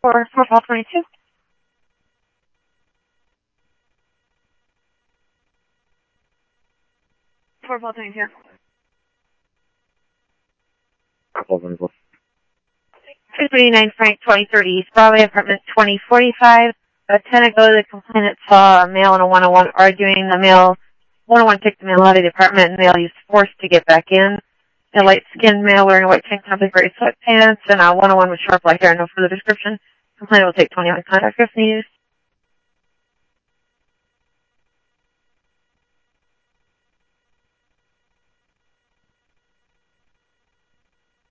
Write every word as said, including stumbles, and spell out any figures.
for four twelve twenty-two. four twelve twenty-two. two thirty-nine Frank, twenty thirty East Broadway, apartment twenty forty-five. A ten ago, the complainant saw a male in a one oh one arguing. The male, one oh one kicked the male out of the apartment, and the male used force to get back in. A light-skinned male wearing a white tank top with gray sweatpants, and a one oh one with sharp light hair. No further description. Complainant will take twenty-one contact if needed.